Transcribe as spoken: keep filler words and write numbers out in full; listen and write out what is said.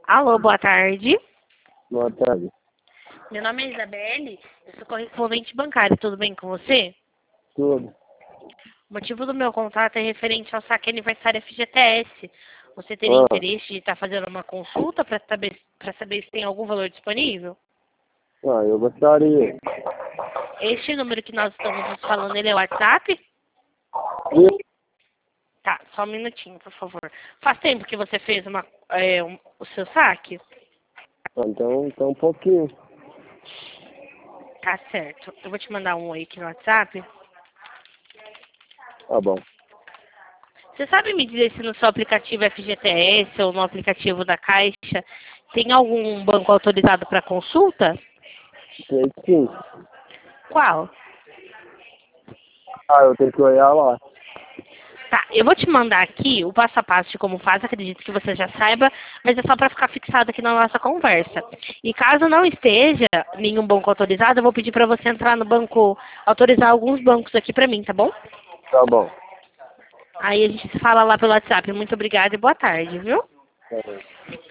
Alô, boa tarde. Boa tarde. Meu nome é Isabelle, eu sou correspondente bancário, tudo bem com você? Tudo. O motivo do meu contato é referente ao saque aniversário F G T S. Você teria Ah, interesse de estar fazendo uma consulta para saber, para saber se tem algum valor disponível? ah, eu gostaria. Este número que nós estamos nos falando, ele é o WhatsApp? E, Tá, só um minutinho, por favor. Faz tempo que você fez uma, é, um- o seu saque? ah, então, então um pouquinho. Tá certo. Eu vou te mandar um aí aqui no WhatsApp. Tá bom. Você sabe me dizer se no seu aplicativo F G T S ou no aplicativo da Caixa tem algum banco autorizado para consulta? Sei sim. Qual? Ah, eu tenho que olhar lá. Tá, eu vou te mandar aqui o passo a passo de como faz, acredito que você já saiba, mas é só para ficar fixado aqui na nossa conversa. E caso não esteja nenhum banco autorizado, eu vou pedir para você entrar no banco, autorizar alguns bancos aqui para mim, tá bom? Tá bom. Aí a gente se fala lá pelo WhatsApp. Muito obrigada e boa tarde, viu? Tá bom.